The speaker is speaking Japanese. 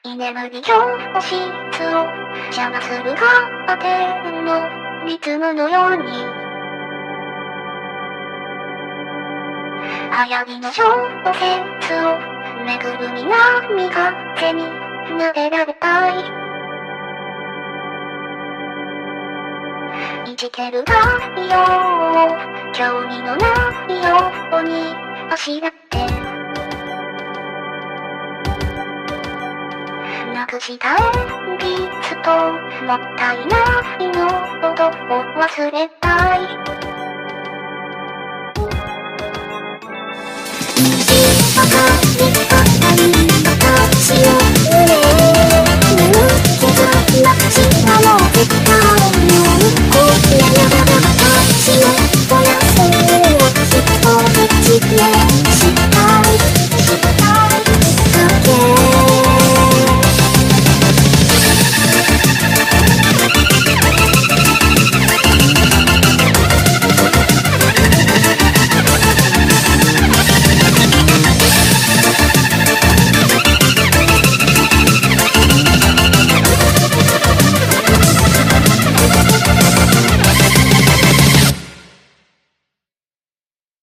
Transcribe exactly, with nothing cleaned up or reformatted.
居眠り教室を邪魔するカーテンのリズムのように、流行りの小説を巡る南風に撫でられたい。いじける太陽を興味のないようにあしらって、なくした鉛筆ともったいないのほどを忘れたい。虹ばかりがしたい